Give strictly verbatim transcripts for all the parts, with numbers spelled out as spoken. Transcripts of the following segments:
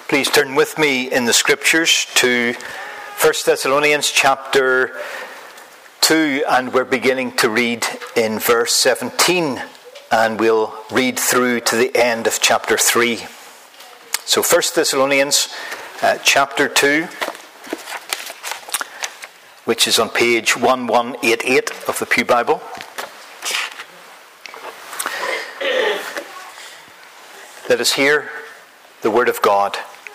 Please turn with me in the Scriptures to First Thessalonians chapter two, and we're beginning to read in verse seventeen, and we'll read through to the end of chapter three. So First Thessalonians uh, chapter two, which is on page eleven eighty-eight of the Pew Bible. Let us hear the word of God.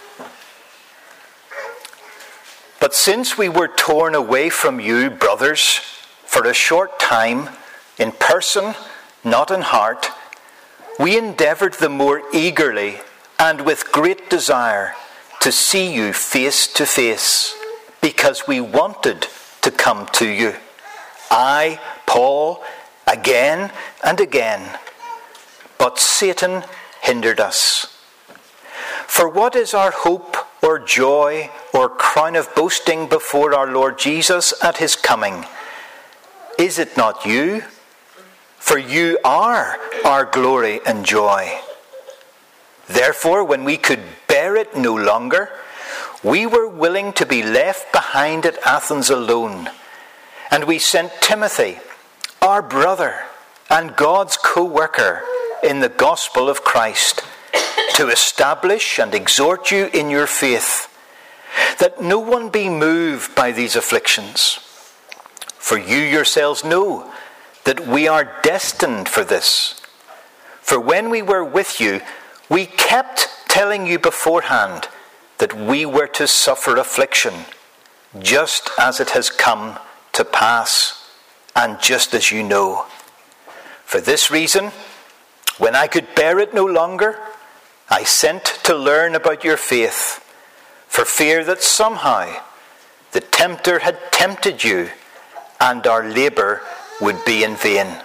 But since we were torn away from you, brothers, for a short time, in person, not in heart, we endeavoured the more eagerly and with great desire to see you face to face, because we wanted to come to you. I, Paul, again and again. But Satan hindered us. For what is our hope or joy or crown of boasting before our Lord Jesus at his coming? Is it not you? For you are our glory and joy. Therefore, when we could bear it no longer, we were willing to be left behind at Athens alone. And we sent Timothy, our brother and God's co-worker in the gospel of Christ, to establish and exhort you in your faith, that no one be moved by these afflictions. For you yourselves know that we are destined for this. For when we were with you, we kept telling you beforehand that we were to suffer affliction, just as it has come to pass, and just as you know. For this reason, when I could bear it no longer, I sent to learn about your faith, for fear that somehow the tempter had tempted you, and our labour would be in vain.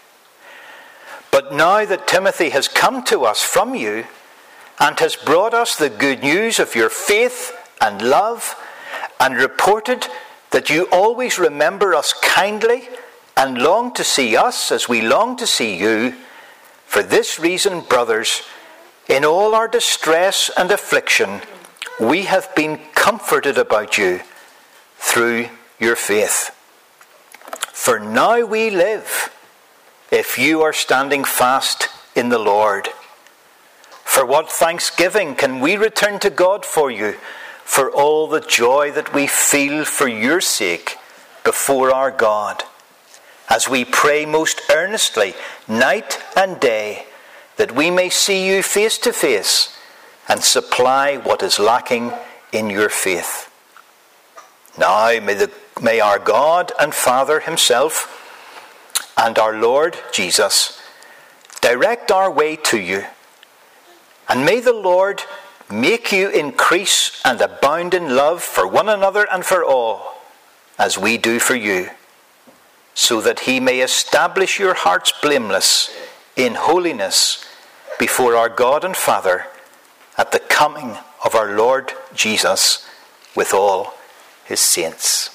But now that Timothy has come to us from you, and has brought us the good news of your faith and love, and reported that you always remember us kindly, and long to see us as we long to see you, for this reason, brothers, in all our distress and affliction, we have been comforted about you through your faith. For now we live, if you are standing fast in the Lord. For what thanksgiving can we return to God for you, for all the joy that we feel for your sake before our God, as we pray most earnestly, night and day, that we may see you face to face and supply what is lacking in your faith. Now may, the, may our God and Father himself and our Lord Jesus direct our way to you, and may the Lord make you increase and abound in love for one another and for all, as we do for you, so that he may establish your hearts blameless in holiness before our God and Father at the coming of our Lord Jesus with all his saints.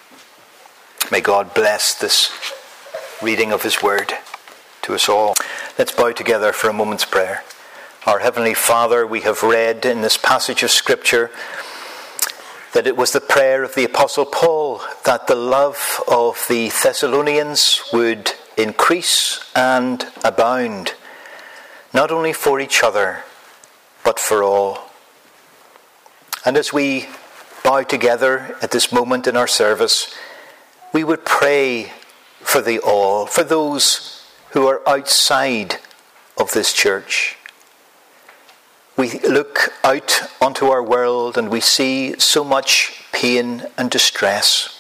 May God bless this reading of his word to us all. Let's bow together for a moment's prayer. Our Heavenly Father, we have read in this passage of Scripture that it was the prayer of the Apostle Paul that the love of the Thessalonians would increase and abound, not only for each other, but for all. And as we bow together at this moment in our service, we would pray for the all, for those who are outside of this church. We look out onto our world and we see so much pain and distress.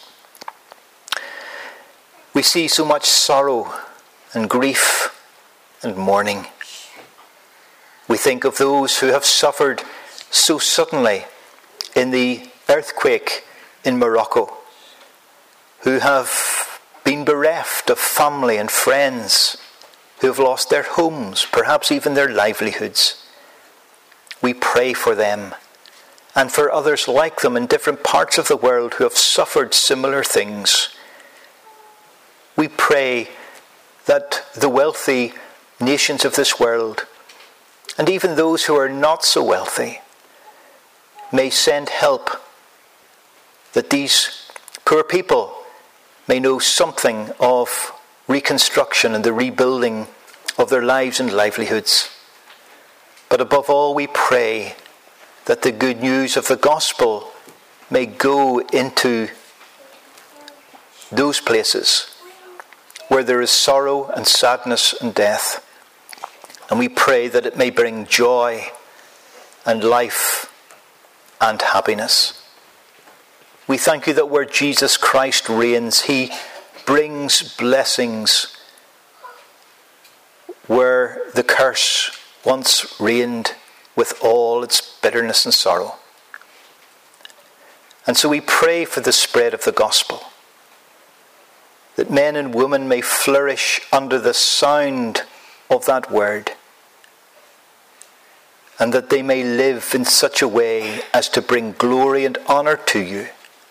We see so much sorrow and grief and mourning. We think of those who have suffered so suddenly in the earthquake in Morocco, who have been bereft of family and friends, who have lost their homes, perhaps even their livelihoods. We pray for them and for others like them in different parts of the world who have suffered similar things. We pray that the wealthy nations of this world, and even those who are not so wealthy, may send help, that these poor people may know something of reconstruction and the rebuilding of their lives and livelihoods. But above all, we pray that the good news of the gospel may go into those places where there is sorrow and sadness and death. And we pray that it may bring joy and life and happiness. We thank you that where Jesus Christ reigns, he brings blessings where the curse once reigned with all its bitterness and sorrow. And so we pray for the spread of the gospel, that men and women may flourish under the sound of that word, and that they may live in such a way as to bring glory and honour to you.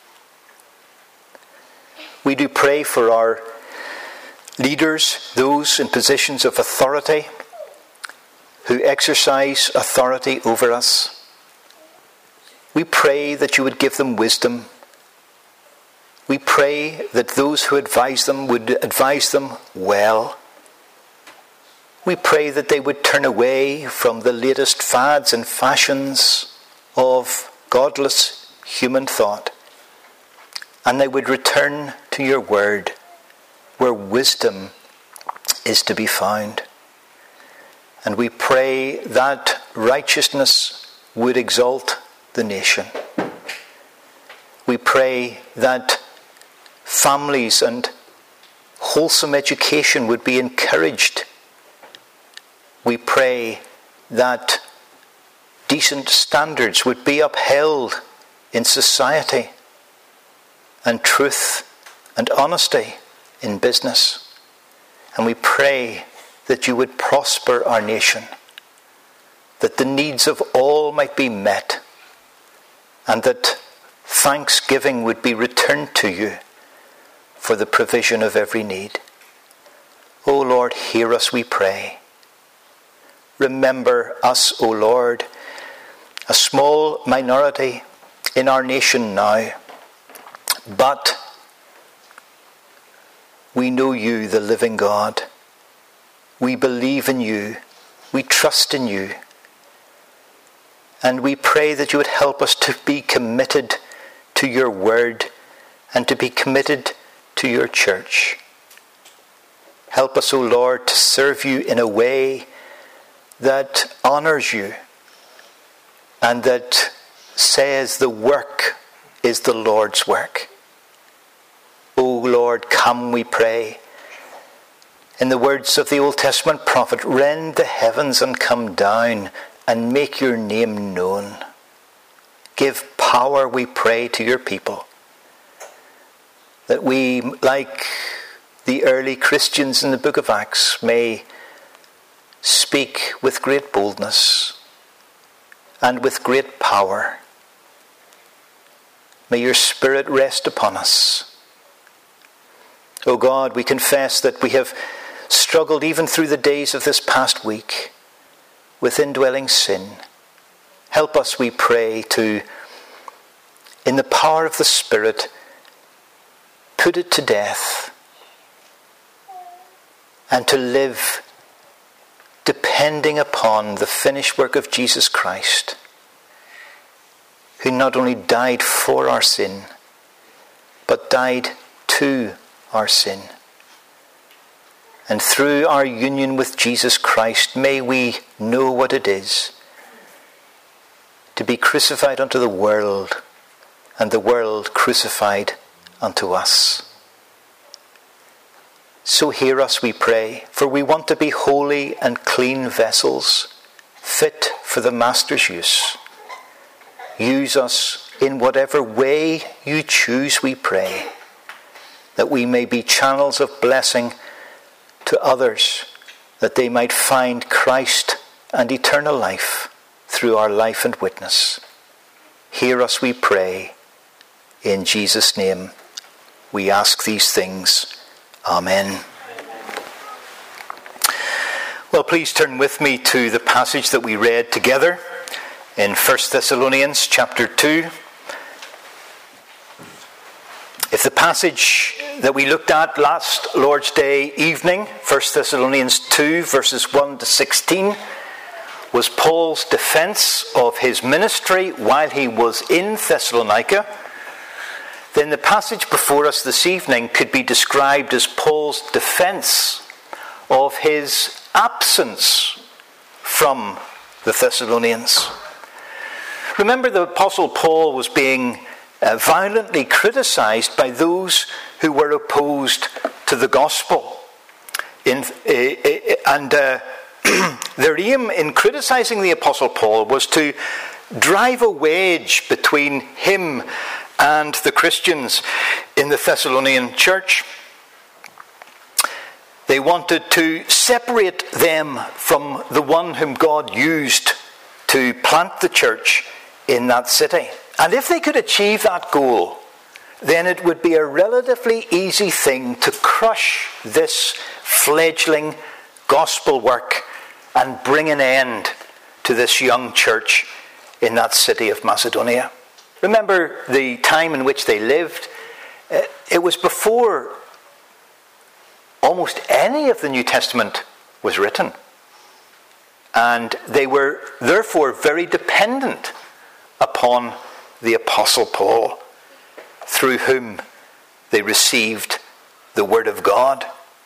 We do pray for our leaders, those in positions of authority, who exercise authority over us. We pray that you would give them wisdom. We pray that those who advise them would advise them well. We pray that they would turn away from the latest fads and fashions of godless human thought, and they would return to your word, where wisdom is to be found. And we pray that righteousness would exalt the nation. We pray that families and wholesome education would be encouraged. We pray that decent standards would be upheld in society, and truth and honesty in business. And we pray that you would prosper our nation, that the needs of all might be met, and that thanksgiving would be returned to you for the provision of every need. O Lord, hear us, we pray. Remember us, O Lord, a small minority in our nation now, but we know you, the living God. We believe in you. We trust in you. And we pray that you would help us to be committed to your word and to be committed to your church. Help us, O Lord, to serve you in a way that honours you and that says the work is the Lord's work. O Lord, come, we pray. In the words of the Old Testament prophet, rend the heavens and come down and make your name known. Give power, we pray, to your people, that we, like the early Christians in the book of Acts, may speak with great boldness and with great power. May your Spirit rest upon us. O God, we confess that we have struggled even through the days of this past week with indwelling sin. Help us, we pray, to, in the power of the Spirit, put it to death and to live depending upon the finished work of Jesus Christ, who not only died for our sin, but died to our sin. And through our union with Jesus Christ, may we know what it is to be crucified unto the world, and the world crucified unto us. So hear us, we pray, for we want to be holy and clean vessels, fit for the Master's use. Use us in whatever way you choose, we pray, that we may be channels of blessing to others, that they might find Christ and eternal life through our life and witness. Hear us, we pray. In Jesus' name we ask these things. Amen. Well, please turn with me to the passage that we read together in First Thessalonians chapter two. If the passage that we looked at last Lord's Day evening, First Thessalonians two, verses one to sixteen, was Paul's defence of his ministry while he was in Thessalonica, then the passage before us this evening could be described as Paul's defence of his absence from the Thessalonians. Remember, the Apostle Paul was being uh, violently criticised by those who were opposed to the gospel. In, uh, uh, and uh, their aim in criticising the Apostle Paul was to drive a wedge between him and the Christians in the Thessalonian church. They wanted to separate them from the one whom God used to plant the church in that city. And if they could achieve that goal, then it would be a relatively easy thing to crush this fledgling gospel work and bring an end to this young church in that city of Macedonia. Remember the time in which they lived. It was before almost any of the New Testament was written. And they were therefore very dependent upon the Apostle Paul, through whom they received the Word of God.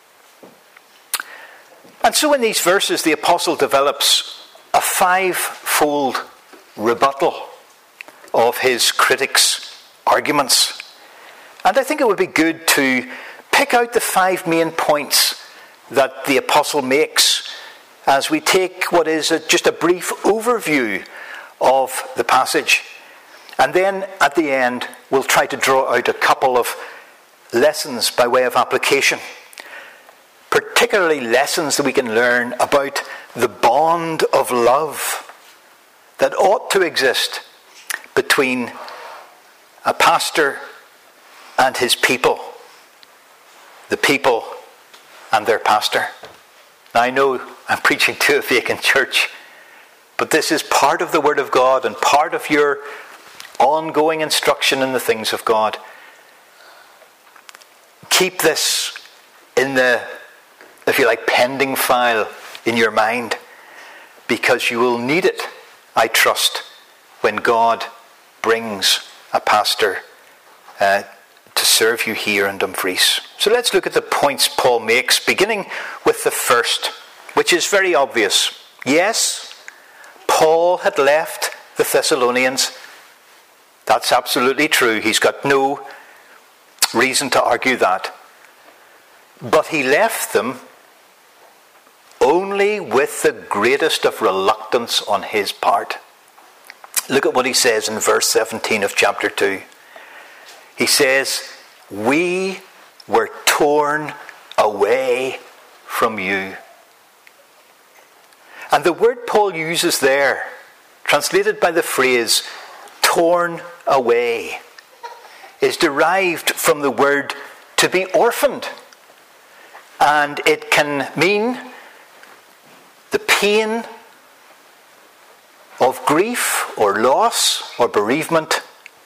And so in these verses, the Apostle develops a five-fold rebuttal of his critics' arguments. And I think it would be good to pick out the five main points that the Apostle makes as we take what is a, just a brief overview of the passage. And then at the end, we'll try to draw out a couple of lessons by way of application. Particularly lessons that we can learn about the bond of love that ought to exist between a pastor and his people, the people and their pastor. Now, I know I'm preaching to a vacant church, but this is part of the Word of God and part of your ongoing instruction in the things of God. Keep this in the, if you like, pending file in your mind, because you will need it, I trust, when God brings a pastor uh, to serve you here in Dumfries. So let's look at the points Paul makes, beginning with the first, which is very obvious. Yes, Paul had left the Thessalonians. That's absolutely true. He's got no reason to argue that. But he left them only with the greatest of reluctance on his part. Look at what he says in verse seventeen of chapter two. He says, "We were torn away from you." And the word Paul uses there, translated by the phrase torn away, is derived from the word to be orphaned. And it can mean the pain of grief or loss or bereavement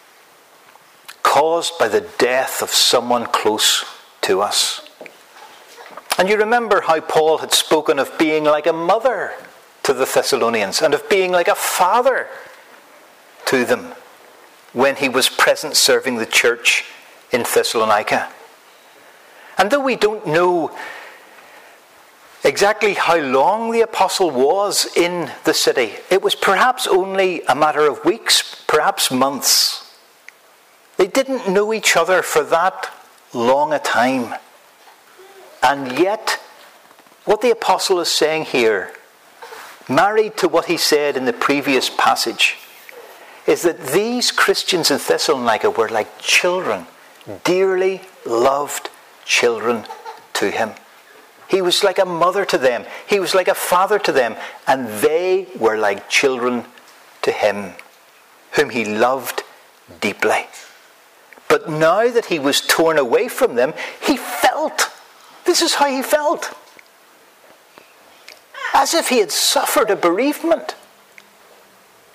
caused by the death of someone close to us. And you remember how Paul had spoken of being like a mother to the Thessalonians and of being like a father to them when he was present serving the church in Thessalonica. And though we don't know exactly how long the apostle was in the city, it was perhaps only a matter of weeks, perhaps months. They didn't know each other for that long a time. And yet, what the apostle is saying here, married to what he said in the previous passage, is that these Christians in Thessalonica were like children, dearly loved children to him. He was like a mother to them. He was like a father to them. And they were like children to him, whom he loved deeply. But now that he was torn away from them, he felt, this is how he felt, as if he had suffered a bereavement.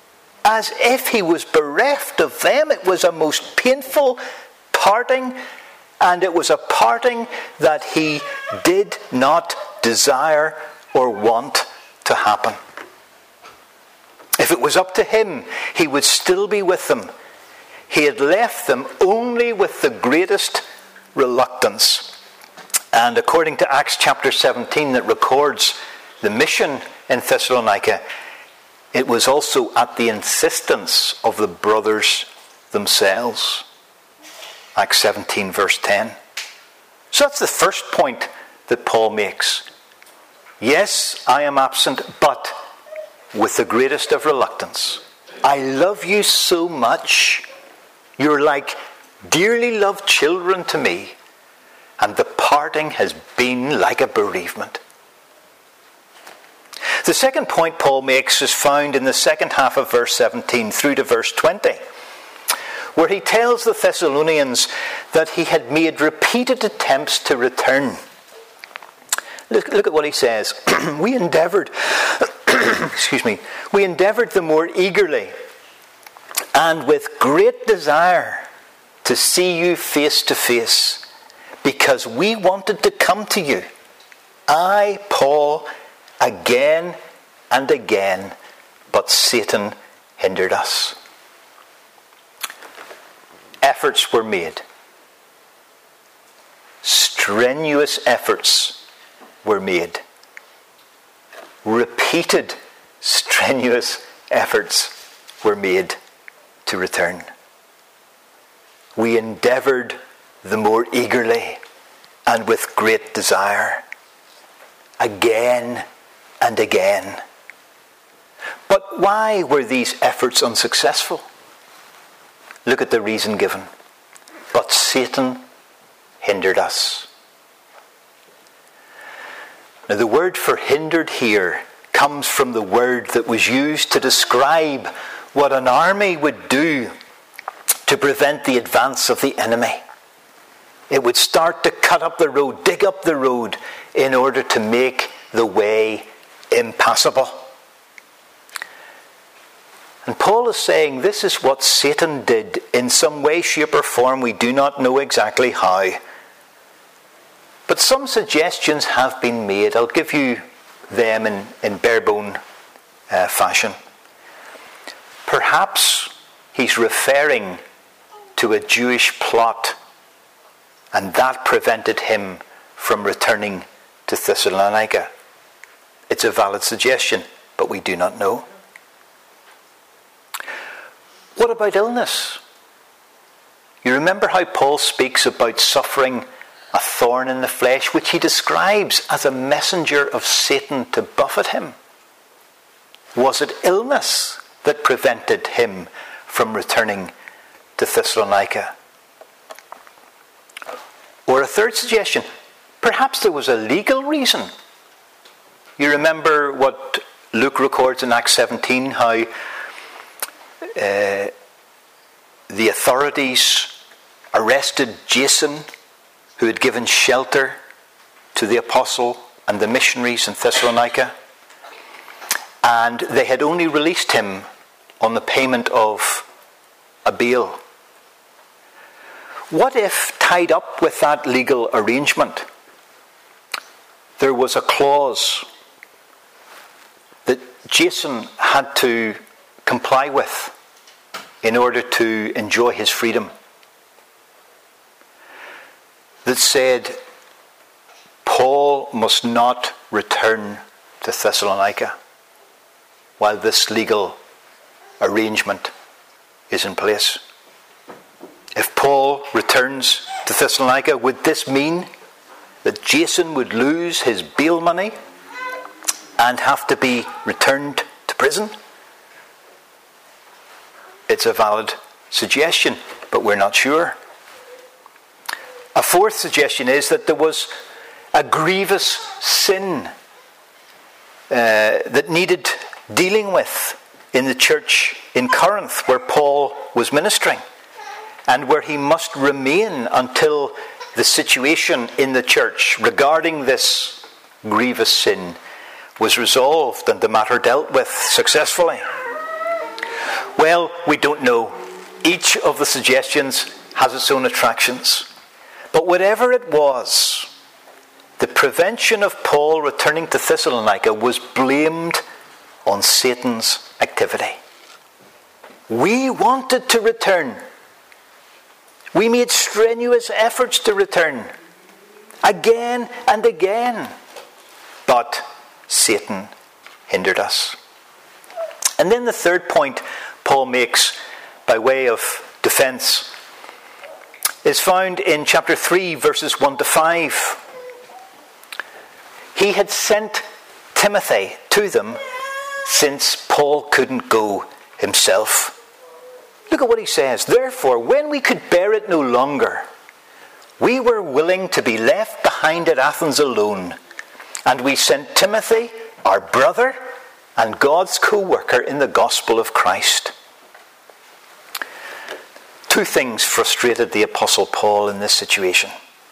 as if he was bereft of them. It was a most painful parting, and it was a parting that he did not desire or want to happen. If it was up to him, he would still be with them. He had left them only with the greatest reluctance. And according to Acts chapter seventeen, that records the mission in Thessalonica, it was also at the insistence of the brothers themselves. Acts seventeen verse ten. So that's the first point that Paul makes. Yes, I am absent, but with the greatest of reluctance. I love you so much. You're like dearly loved children to me. And the parting has been like a bereavement. The second point Paul makes is found in the second half of verse seventeen through to verse twenty, where he tells the Thessalonians that he had made repeated attempts to return. Look, look at what he says. We endeavoured, excuse me, we endeavoured the more eagerly and with great desire to see you face to face, because we wanted to come to you. I, Paul, again and again, but Satan hindered us. Efforts were made. Strenuous efforts were made. Repeated strenuous efforts were made to return. We endeavoured the more eagerly and with great desire, again and again. But why were these efforts unsuccessful? Look at the reason given. But Satan hindered us. Now, the word for hindered here comes from the word that was used to describe what an army would do to prevent the advance of the enemy. It would start to cut up the road, dig up the road, in order to make the way impassable. And Paul is saying this is what Satan did in some way, shape or form. We do not know exactly how. But some suggestions have been made. I'll give you them in, in bare-bone uh, fashion. Perhaps he's referring to a Jewish plot, and that prevented him from returning to Thessalonica. It's a valid suggestion, but we do not know. What about illness? You remember how Paul speaks about suffering a thorn in the flesh, which he describes as a messenger of Satan to buffet him. Was it illness that prevented him from returning to Thessalonica? Or a third suggestion, perhaps there was a legal reason. You remember what Luke records in Acts seventeen, how uh, the authorities arrested Jason, who had given shelter to the apostle and the missionaries in Thessalonica, and they had only released him on the payment of a bail. What if, tied up with that legal arrangement, there was a clause that Jason had to comply with in order to enjoy his freedom, that said Paul must not return to Thessalonica while this legal arrangement is in place? If Paul returns to Thessalonica, would this mean that Jason would lose his bail money and have to be returned to prison? It's a valid suggestion, but we're not sure. A fourth suggestion is that there was a grievous sin uh, that needed dealing with in the church in Corinth, where Paul was ministering, and where he must remain until the situation in the church regarding this grievous sin was resolved and the matter dealt with successfully. Well, we don't know. Each of the suggestions has its own attractions. But whatever it was, the prevention of Paul returning to Thessalonica was blamed on Satan's activity. We wanted to return. We made strenuous efforts to return. Again and again. But Satan hindered us. And then the third point Paul makes by way of defense is found in chapter three, verses one to five. He had sent Timothy to them since Paul couldn't go himself. Look at what he says. Therefore, when we could bear it no longer, we were willing to be left behind at Athens alone. And we sent Timothy, our brother, and God's co-worker in the gospel of Christ. Two things frustrated the Apostle Paul in this situation.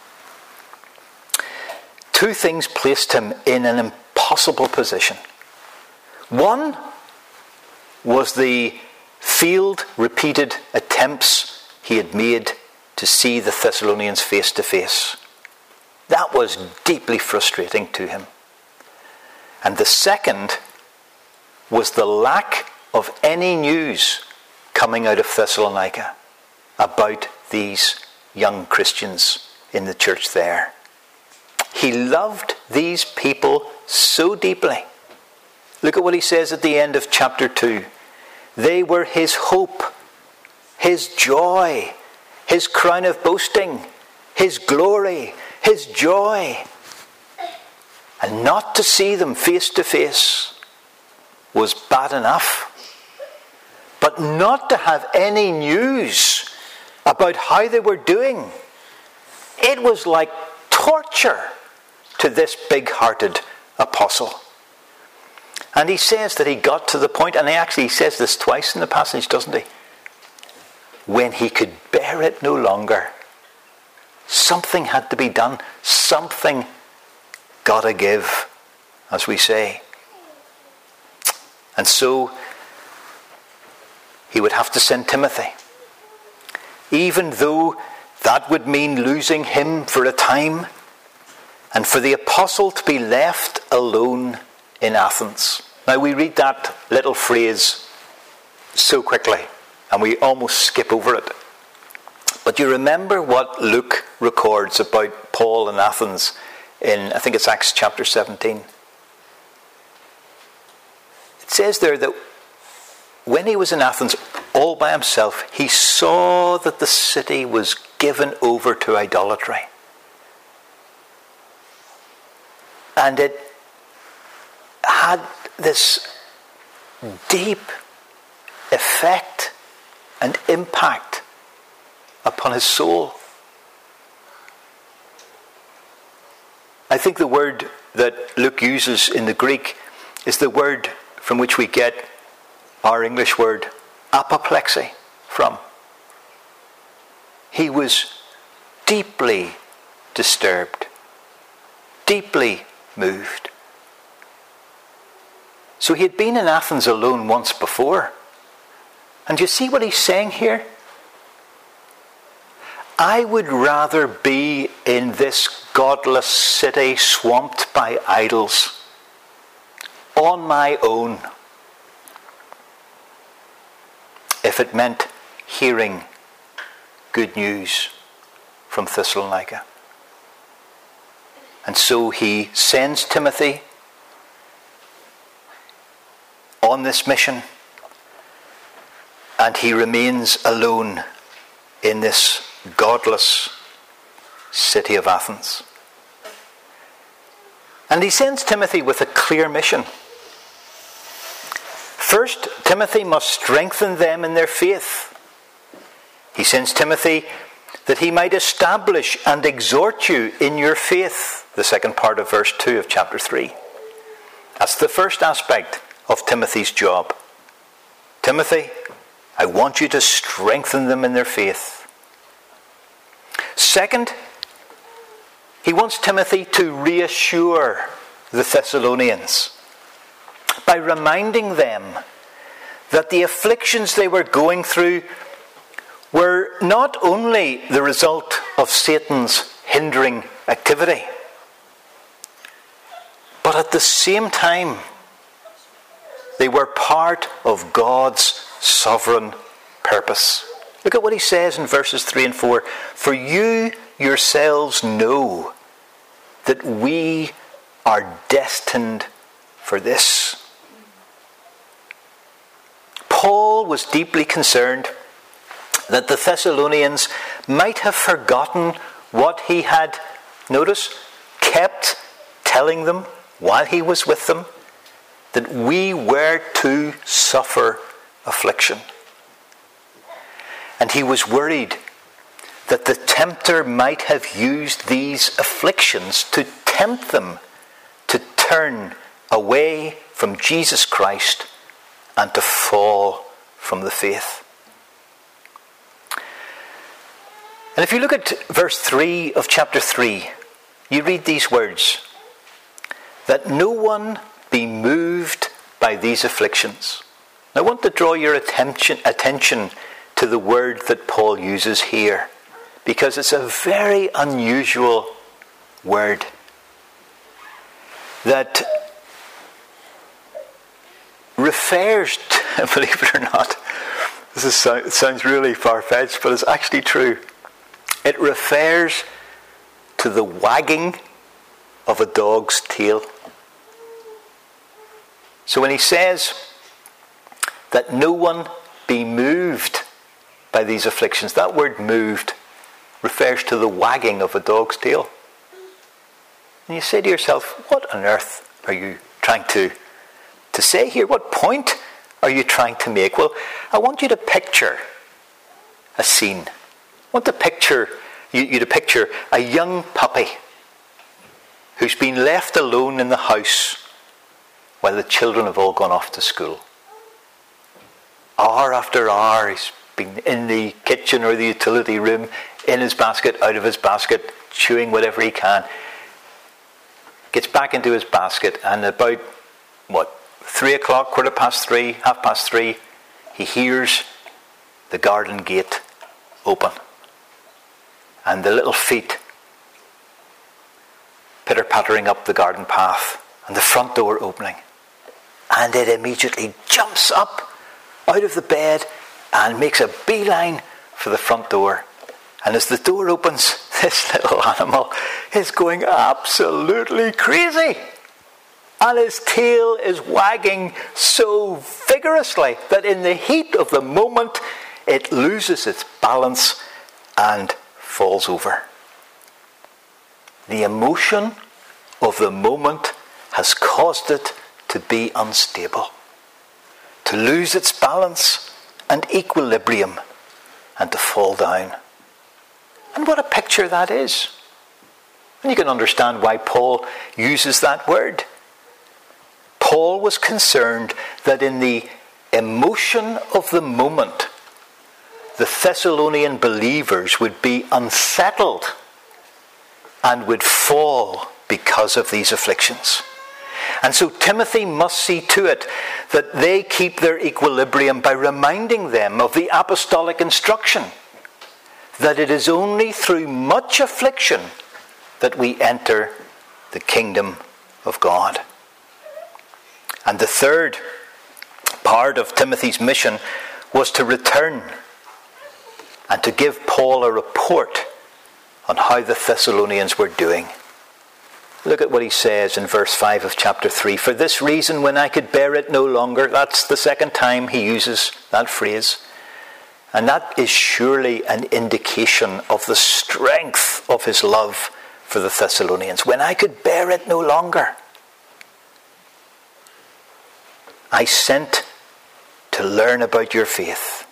Two things placed him in an impossible position. One was the failed, repeated attempts he had made to see the Thessalonians face to face. That was deeply frustrating to him. And the second was the lack of any news coming out of Thessalonica about these young Christians in the church there. He loved these people so deeply. Look at what he says at the end of chapter two. They were his hope, his joy, his crown of boasting, his glory, his joy. And not to see them face to face was bad enough. But not to have any news about how they were doing, it was like torture to this big-hearted apostle. And he says that he got to the point, and he actually says this twice in the passage, doesn't he? When he could bear it no longer. Something had to be done. Something gotta give, as we say. And so he would have to send Timothy. Even though that would mean losing him for a time, and for the apostle to be left alone in Athens. Now we read that little phrase so quickly, and we almost skip over it. But you remember what Luke records about Paul in Athens in, I think it's Acts chapter seventeen. It says there that when he was in Athens all by himself, he saw that the city was given over to idolatry. And it had this deep effect and impact upon his soul. I think the word that Luke uses in the Greek is the word from which we get our English word apoplexy from. He was deeply disturbed, deeply moved. So he had been in Athens alone once before. And you see what he's saying here? I would rather be in this godless city swamped by idols on my own, if it meant hearing good news from Thessalonica. And so he sends Timothy on this mission, and he remains alone in this godless city of Athens. And he sends Timothy with a clear mission. First, Timothy must strengthen them in their faith. He sends Timothy that he might establish and exhort you in your faith. The second part of verse two of chapter three. That's the first aspect of Timothy's job. Timothy, I want you to strengthen them in their faith. Second, he wants Timothy to reassure the Thessalonians by reminding them that the afflictions they were going through were not only the result of Satan's hindering activity, but at the same time, they were part of God's sovereign purpose. Look at what he says in verses three and four. For you yourselves know that we are destined for this. Paul was deeply concerned that the Thessalonians might have forgotten what he had, notice, kept telling them while he was with them, that we were to suffer affliction. And he was worried that the tempter might have used these afflictions to tempt them to turn away from Jesus Christ and to fall from the faith. And if you look at verse three of chapter three, you read these words, that no one be moved by these afflictions. I want to draw your attention, attention to the word that Paul uses here, because it's a very unusual word that refers to, believe it or not, this is, it sounds really far-fetched, but it's actually true. It refers to the wagging of a dog's tail. So when he says that no one be moved by these afflictions, that word moved refers to the wagging of a dog's tail. And you say to yourself, what on earth are you trying to, to say here? What point are you trying to make? Well, I want you to picture a scene. I want to picture you, you to picture a young puppy who's been left alone in the house while the children have all gone off to school. Hour after hour, he's been in the kitchen or the utility room, in his basket, out of his basket, chewing whatever he can. Gets back into his basket, and about, what, three o'clock, quarter past three, half past three, he hears the garden gate open. And the little feet pitter-pattering up the garden path, and the front door opening. And it immediately jumps up out of the bed and makes a beeline for the front door. And as the door opens, this little animal is going absolutely crazy. And his tail is wagging so vigorously that in the heat of the moment, it loses its balance and falls over. The emotion of the moment has caused it to be unstable, to lose its balance and equilibrium, and to fall down. And what a picture that is. And you can understand why Paul uses that word. Paul was concerned that in the emotion of the moment, the Thessalonian believers would be unsettled and would fall because of these afflictions. And so Timothy must see to it that they keep their equilibrium by reminding them of the apostolic instruction that it is only through much affliction that we enter the kingdom of God. And the third part of Timothy's mission was to return and to give Paul a report on how the Thessalonians were doing. Look at what he says in verse five of chapter three. For this reason, when I could bear it no longer, that's the second time he uses that phrase. And that is surely an indication of the strength of his love for the Thessalonians. When I could bear it no longer, I sent to learn about your faith.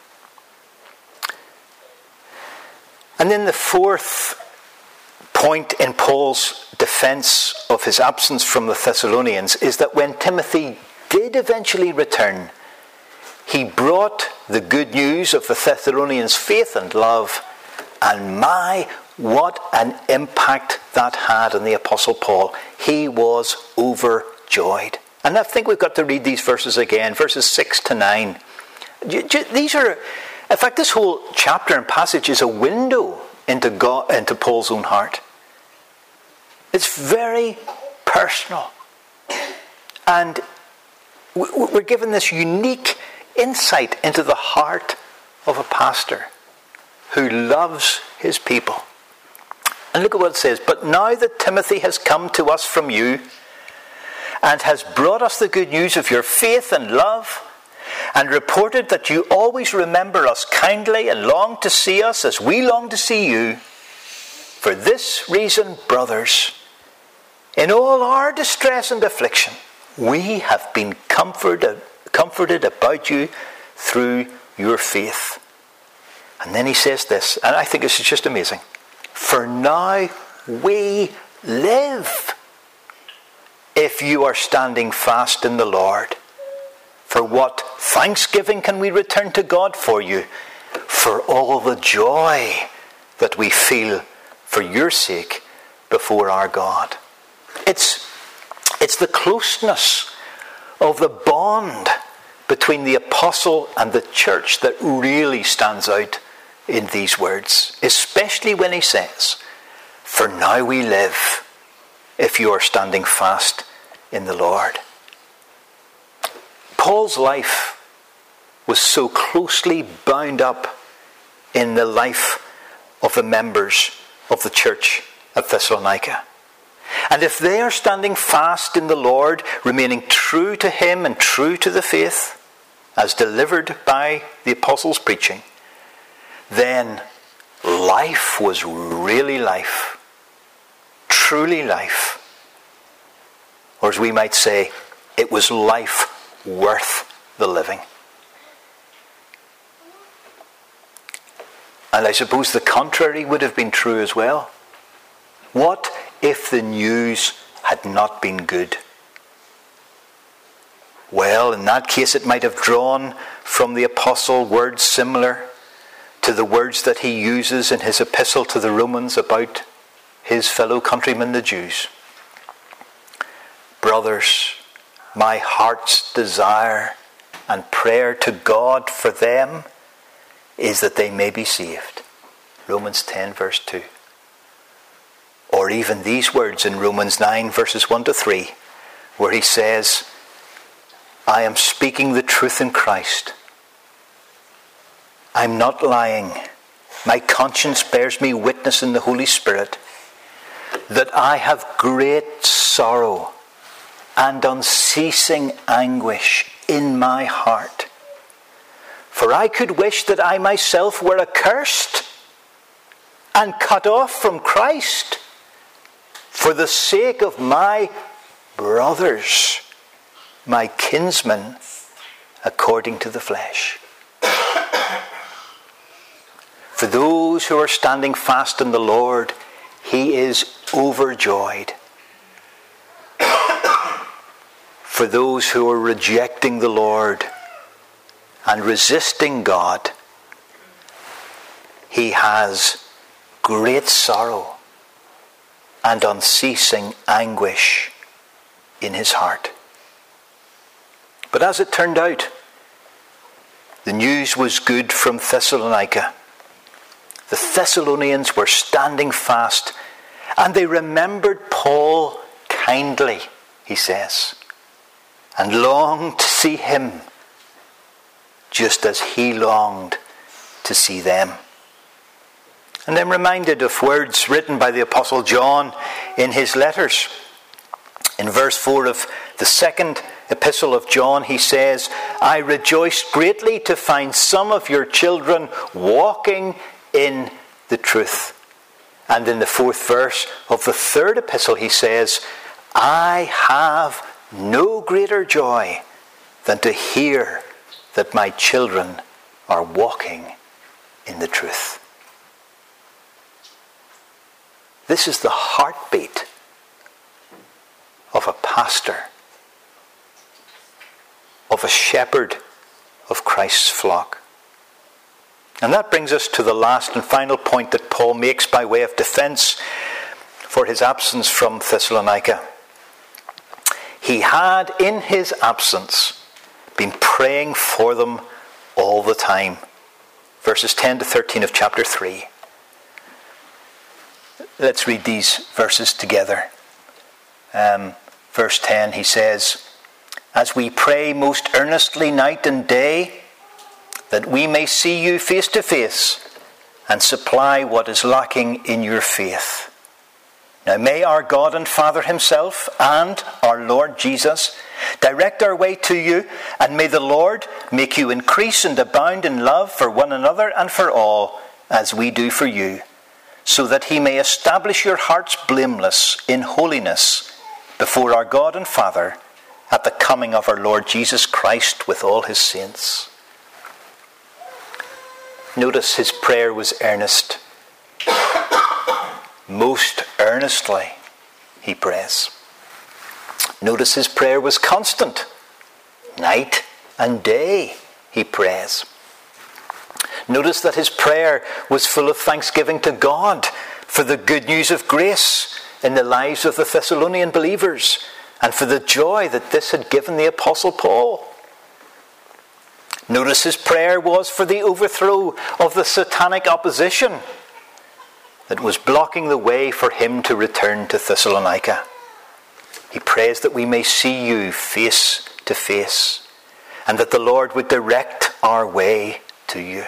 And then the fourth point in Paul's defense of his absence from the Thessalonians is that when Timothy did eventually return, he brought the good news of the Thessalonians' faith and love, and my, what an impact that had on the Apostle Paul. He was overjoyed. And I think we've got to read these verses again, verses six to nine. These are, in fact, this whole chapter and passage is a window into God, into Paul's own heart. It's very personal. And we're given this unique insight into the heart of a pastor who loves his people. And look at what it says. But now that Timothy has come to us from you and has brought us the good news of your faith and love, and reported that you always remember us kindly and long to see us as we long to see you, for this reason, brothers, in all our distress and affliction, we have been comforted, comforted about you through your faith. And then he says this, and I think this is just amazing. For now we live, if you are standing fast in the Lord. For what thanksgiving can we return to God for you? For all the joy that we feel for your sake before our God. It's, it's the closeness of the bond between the apostle and the church that really stands out in these words. Especially when he says, for now we live, if you are standing fast in the Lord. Paul's life was so closely bound up in the life of the members of the church at Thessalonica. And if they are standing fast in the Lord, remaining true to him and true to the faith, as delivered by the apostles' preaching, then life was really life, truly life. Or as we might say, it was life worth the living. And I suppose the contrary would have been true as well. What if the news had not been good? Well, in that case it might have drawn from the apostle words similar to the words that he uses in his epistle to the Romans about his fellow countrymen, the Jews. Brothers, my heart's desire and prayer to God for them is that they may be saved. Romans ten verse two. Or even these words in Romans nine verses one to three, where he says, I am speaking the truth in Christ. I'm not lying. My conscience bears me witness in the Holy Spirit that I have great sorrow and unceasing anguish in my heart. For I could wish that I myself were accursed and cut off from Christ for the sake of my brothers, my kinsmen, according to the flesh. For those who are standing fast in the Lord, he is overjoyed. For those who are rejecting the Lord and resisting God, he has great sorrow and unceasing anguish in his heart. But as it turned out, the news was good from Thessalonica. The Thessalonians were standing fast, and they remembered Paul kindly, he says, and longed to see him just as he longed to see them. And I'm reminded of words written by the Apostle John in his letters. In verse four of the second epistle of John, he says, I rejoiced greatly to find some of your children walking in the truth. And in the fourth verse of the third epistle, he says, I have no greater joy than to hear that my children are walking in the truth. This is the heartbeat of a pastor, of a shepherd of Christ's flock. And that brings us to the last and final point that Paul makes by way of defense for his absence from Thessalonica. he had, in his absence, been praying for them all the time. Verses ten to thirteen of chapter three. Let's read these verses together. Um, verse ten, he says, "As we pray most earnestly night and day, that we may see you face to face and supply what is lacking in your faith. Now may our God and Father himself and our Lord Jesus direct our way to you, and may the Lord make you increase and abound in love for one another and for all, as we do for you, so that he may establish your hearts blameless in holiness before our God and Father at the coming of our Lord Jesus Christ with all his saints." Notice his prayer was earnest. Most earnestly he prays. Notice his prayer was constant. Night and day he prays. Notice that his prayer was full of thanksgiving to God for the good news of grace in the lives of the Thessalonian believers and for the joy that this had given the Apostle Paul. Notice his prayer was for the overthrow of the satanic opposition that was blocking the way for him to return to Thessalonica. He prays that we may see you face to face and that the Lord would direct our way to you.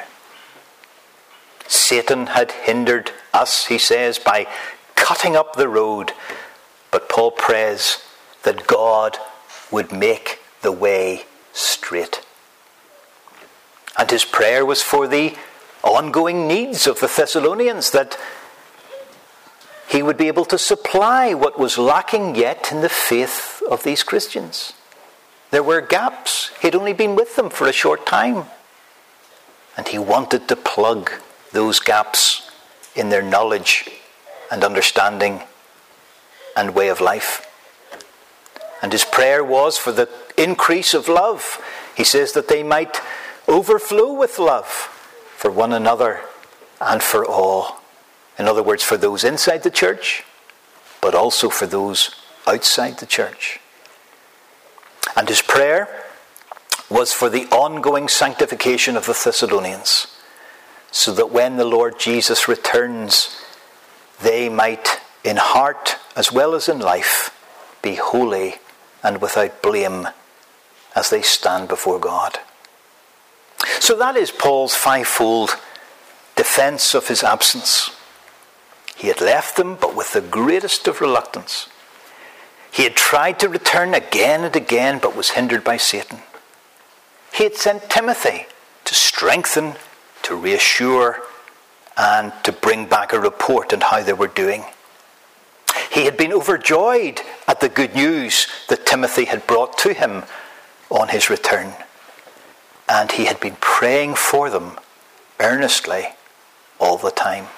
Satan had hindered us, he says, by cutting up the road, but Paul prays that God would make the way straight. And his prayer was for the ongoing needs of the Thessalonians, that he would be able to supply what was lacking yet in the faith of these Christians. There were gaps. He'd only been with them for a short time. And he wanted to plug those gaps in their knowledge and understanding and way of life. And his prayer was for the increase of love. He says that they might overflow with love for one another and for all. In other words, for those inside the church, but also for those outside the church. And his prayer was for the ongoing sanctification of the Thessalonians, so that when the Lord Jesus returns, they might, in heart as well as in life, be holy and without blame as they stand before God. So that is Paul's fivefold defense of his absence. He had left them, but with the greatest of reluctance. He had tried to return again and again, but was hindered by Satan. He had sent Timothy to strengthen, to reassure, and to bring back a report on how they were doing. He had been overjoyed at the good news that Timothy had brought to him on his return. And he had been praying for them earnestly all the time.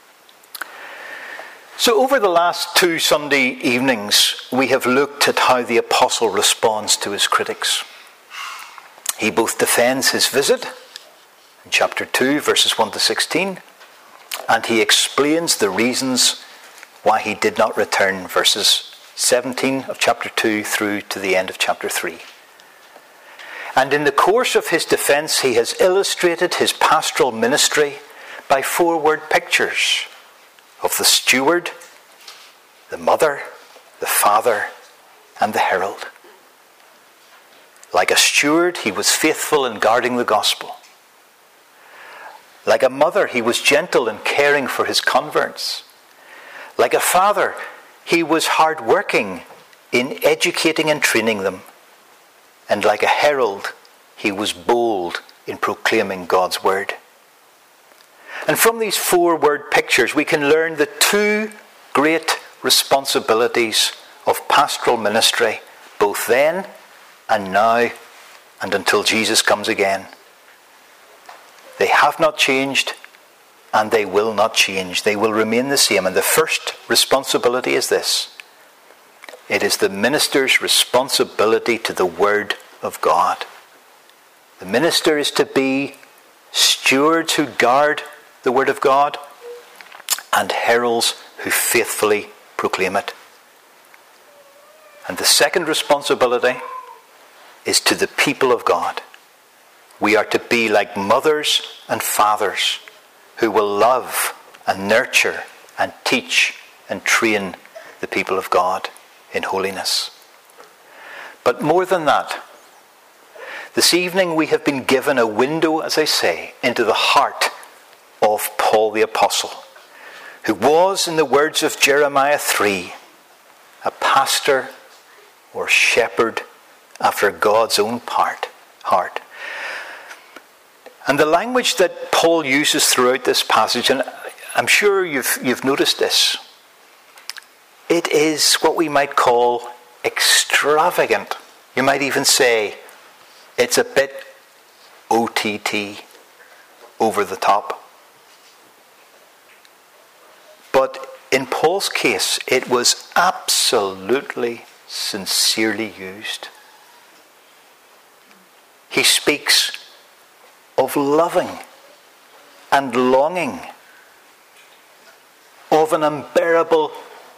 So over the last two Sunday evenings, we have looked at how the apostle responds to his critics. He both defends his visit, in chapter two, verses one to sixteen, and he explains the reasons why he did not return, verses seventeen of chapter two through to the end of chapter three. And in the course of his defense, he has illustrated his pastoral ministry by four word pictures of the steward, the mother, the father, and the herald. Like a steward, he was faithful in guarding the gospel. Like a mother, he was gentle in caring for his converts. Like a father, he was hard-working in educating and training them. And like a herald, he was bold in proclaiming God's word. And from these four word pictures, we can learn the two great responsibilities of pastoral ministry, both then and now and until Jesus comes again. They have not changed and they will not change. They will remain the same. And the first responsibility is this. It is the minister's responsibility to the word of God. The minister is to be stewards who guard the word of God and heralds who faithfully proclaim it. And the second responsibility is to the people of God. We are to be like mothers and fathers who will love and nurture and teach and train the people of God in holiness. But more than that, this evening we have been given a window, as I say, into the heart of Paul the Apostle, who was, in the words of Jeremiah three, a pastor or shepherd after God's own part, heart. And the language that Paul uses throughout this passage, and I'm sure you've, you've noticed this, it is what we might call extravagant. You might even say it's a bit O T T, over the top. But in Paul's case, it was absolutely sincerely used. He speaks of loving and longing, of an unbearable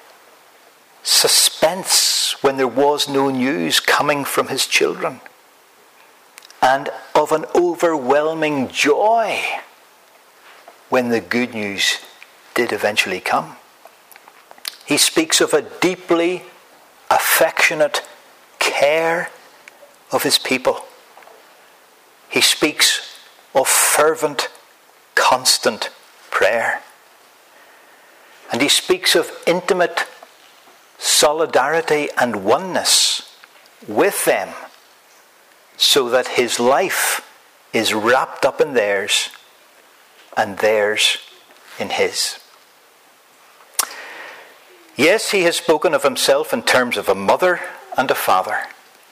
suspense when there was no news coming from his children, and of an overwhelming joy when the good news did eventually come. He speaks of a deeply affectionate care of his people. He speaks of fervent, constant prayer. And he speaks of intimate solidarity and oneness with them, so that his life is wrapped up in theirs and theirs in his. Yes, he has spoken of himself in terms of a mother and a father.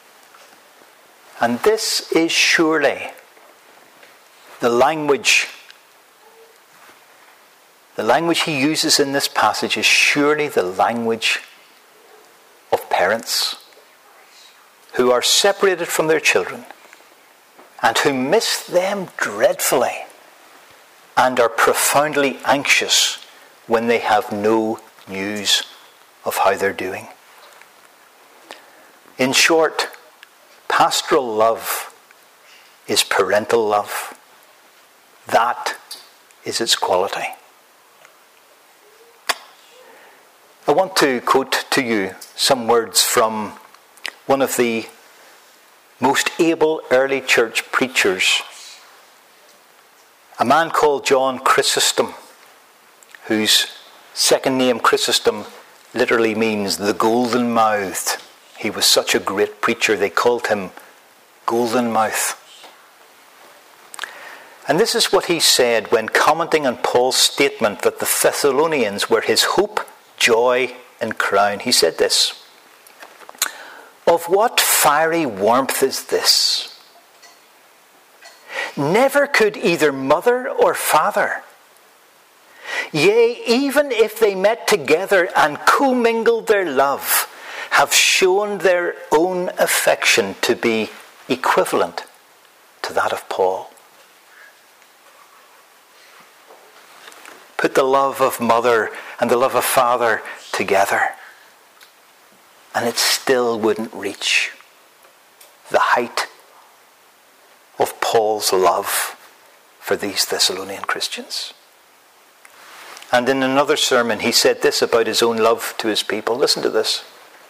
And this is surely the language, the language he uses in this passage is surely the language of parents who are separated from their children and who miss them dreadfully and are profoundly anxious when they have no news of how they're doing. In short, pastoral love is parental love. That is its quality. I want to quote to you some words from one of the most able early church preachers, a man called John Chrysostom, whose second name Chrysostom literally means the golden-mouthed. He was such a great preacher, they called him Golden Mouth. And this is what he said when commenting on Paul's statement that the Thessalonians were his hope, joy, and crown. He said this: "Of what fiery warmth is this? Never could either mother or father, yea, even if they met together and commingled their love, have shown their own affection to be equivalent to that of Paul." Put the love of mother and the love of father together, and it still wouldn't reach the height of Paul's love for these Thessalonian Christians. And in another sermon, he said this about his own love to his people. Listen to this.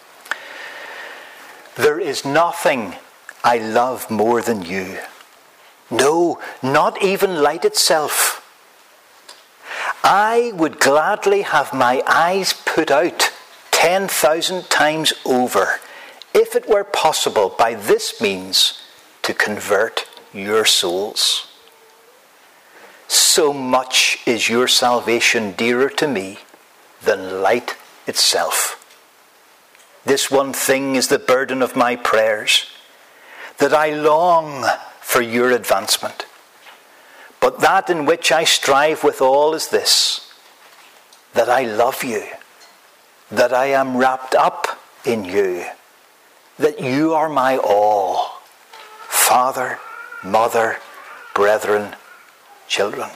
"There is nothing I love more than you. No, not even light itself. I would gladly have my eyes put out ten thousand times over, if it were possible by this means to convert your souls. So much is your salvation dearer to me than light itself. This one thing is the burden of my prayers, that I long for your advancement. But that in which I strive with all is this, that I love you, that I am wrapped up in you, that you are my all, father, mother, brethren, children."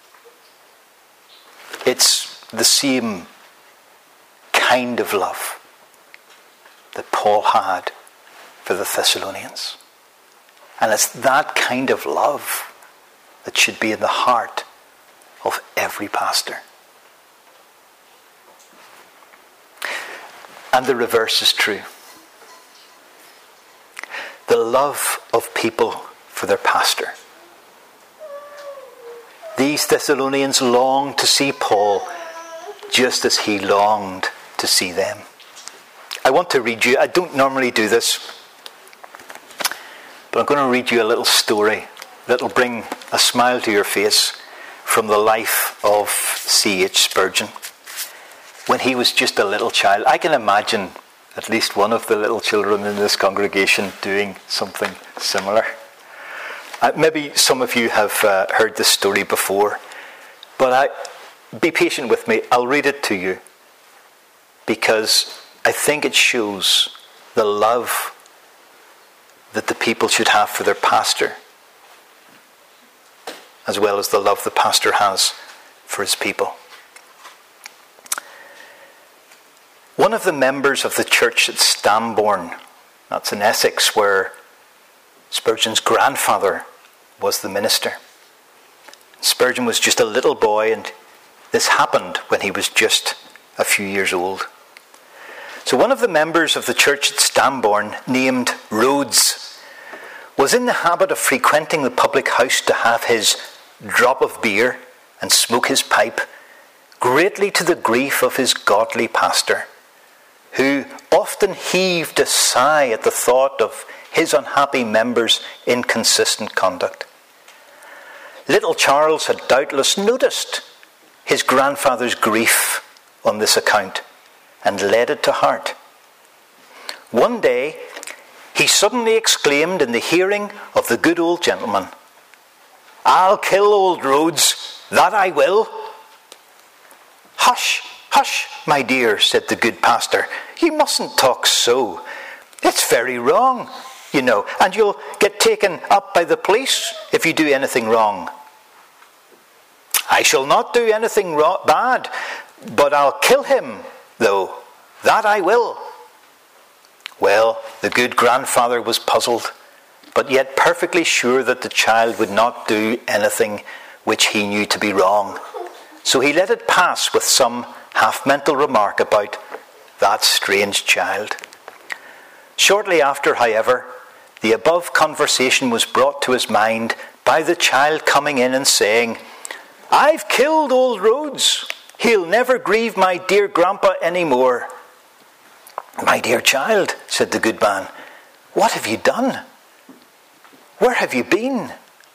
It's the same kind of love that Paul had for the Thessalonians. And it's that kind of love that should be in the heart of every pastor. And the reverse is true. The love of people for their pastor. These Thessalonians longed to see Paul just as he longed to see them. I want to read you, I don't normally do this, but I'm going to read you a little story that will bring a smile to your face from the life of C H Spurgeon. When he was just a little child, I can imagine at least one of the little children in this congregation doing something similar. Uh, maybe some of you have uh, heard this story before, but I, be patient with me. I'll read it to you because I think it shows the love that the people should have for their pastor, as well as the love the pastor has for his people. One of the members of the church at Stambourne, that's in Essex, where Spurgeon's grandfather was the minister. Spurgeon was just a little boy, and this happened when he was just a few years old. So one of the members of the church at Stambourne, named Rhodes, was in the habit of frequenting the public house to have his drop of beer and smoke his pipe, greatly to the grief of his godly pastor, who often heaved a sigh at the thought of his unhappy members' inconsistent conduct. Little Charles had doubtless noticed his grandfather's grief on this account and laid it to heart. One day, he suddenly exclaimed in the hearing of the good old gentleman, "I'll kill old Rhodes, that I will." "Hush, hush, my dear," said the good pastor. "You mustn't talk so. It's very wrong, you know, and you'll get taken up by the police if you do anything wrong." "I shall not do anything wrong, bad, but I'll kill him, though, that I will." Well, the good grandfather was puzzled, but yet perfectly sure that the child would not do anything which he knew to be wrong. So he let it pass with some half-mental remark about that strange child. Shortly after, however, the above conversation was brought to his mind by the child coming in and saying, "I've killed old Rhodes. He'll never grieve my dear grandpa any more." "My dear child," said the good man, "what have you done? Where have you been?"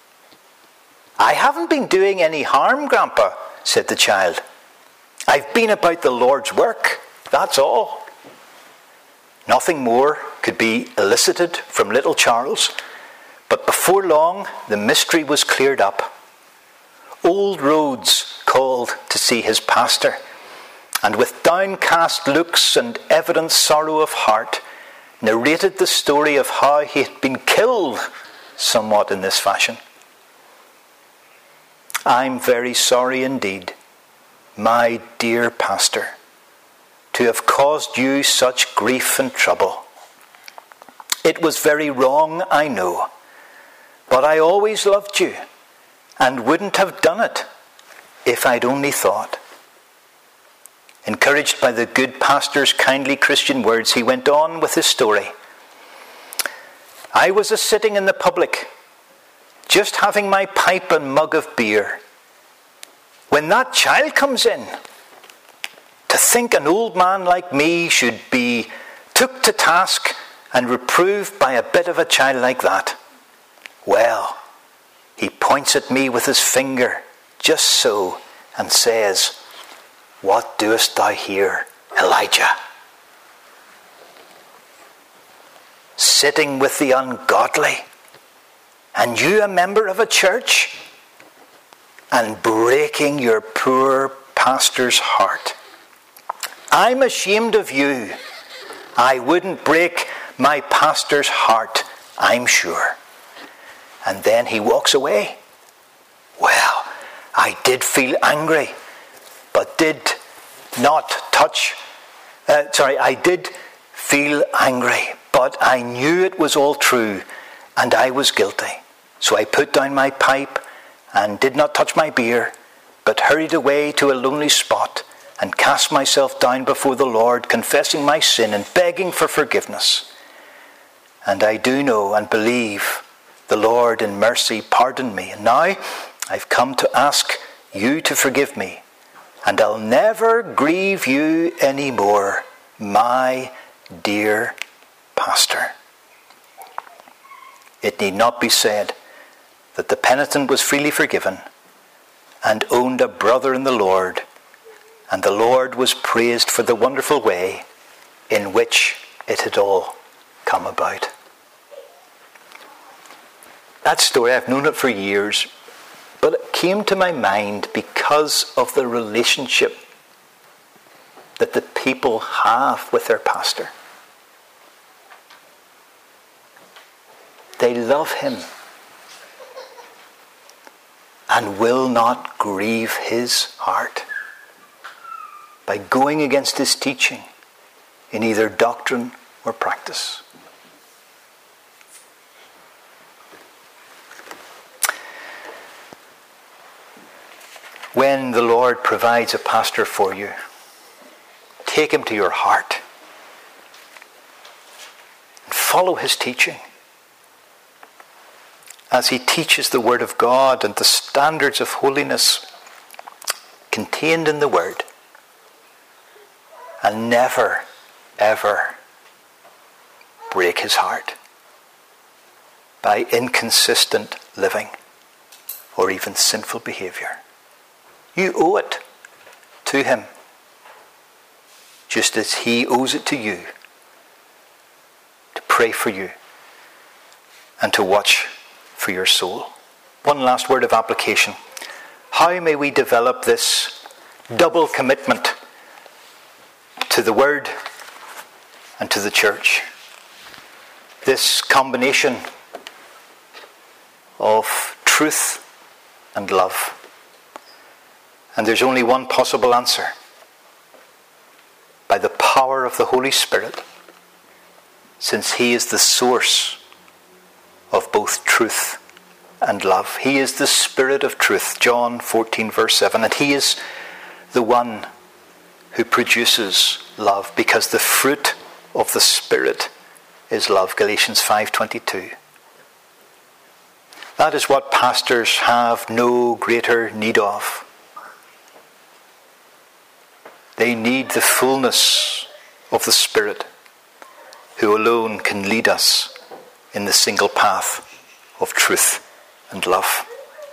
"I haven't been doing any harm, grandpa," said the child. "I've been about the Lord's work, that's all." Nothing more could be elicited from little Charles, but before long the mystery was cleared up. Old Rhodes called to see his pastor, and with downcast looks and evident sorrow of heart, narrated the story of how he had been killed somewhat in this fashion. "I'm very sorry indeed, my dear pastor, to have caused you such grief and trouble. It was very wrong, I know, but I always loved you and wouldn't have done it if I'd only thought." Encouraged by the good pastor's kindly Christian words, he went on with his story. "I was a-sitting in the public, just having my pipe and mug of beer, when that child comes in. To think an old man like me should be took to task and reproved by a bit of a child like that. Well, he points at me with his finger, just so, and says, 'What doest thou here, Elijah?' Sitting with the ungodly, and you a member of a church, and breaking your poor pastor's heart. I'm ashamed of you. I wouldn't break my pastor's heart, I'm sure." And then he walks away. Well, I did feel angry, but did not touch, uh, sorry, I did feel angry, but I knew it was all true and I was guilty. So I put down my pipe and did not touch my beer, but hurried away to a lonely spot and cast myself down before the Lord, confessing my sin and begging for forgiveness. And I do know and believe the Lord in mercy pardoned me. And now I've come to ask you to forgive me, and I'll never grieve you anymore, my dear pastor. It need not be said that the penitent was freely forgiven and owned a brother in the Lord, and the Lord was praised for the wonderful way in which it had all come about. That story, I've known it for years, but it came to my mind because of the relationship that the people have with their pastor. They love him and will not grieve his heart by going against his teaching in either doctrine or practice. When the Lord provides a pastor for you, take him to your heart and follow his teaching as he teaches the Word of God and the standards of holiness contained in the Word, and never, ever break his heart by inconsistent living or even sinful behaviour. You owe it to him, just as he owes it to you, to pray for you and to watch for your soul. One last word of application. How may we develop this double commitment to the Word and to the church? This combination of truth and love. And there's only one possible answer. By the power of the Holy Spirit, since he is the source of both truth and love. He is the Spirit of truth, John fourteen verse seven, and he is the one who produces love, because the fruit of the Spirit is love, Galatians five twenty-two. That is what pastors have no greater need of. They need the fullness of the Spirit, who alone can lead us in the single path of truth and love.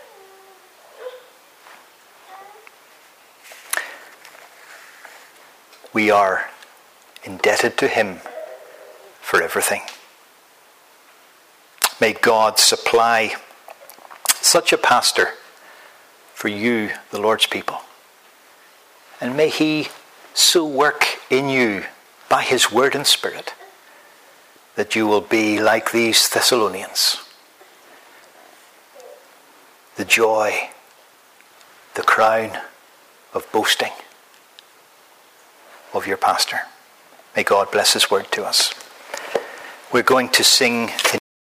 We are indebted to him for everything. May God supply such a pastor for you, the Lord's people. And may he so work in you by his word and Spirit that you will be like these Thessalonians. The joy, the crown of boasting of your pastor. May God bless his word to us. We're going to sing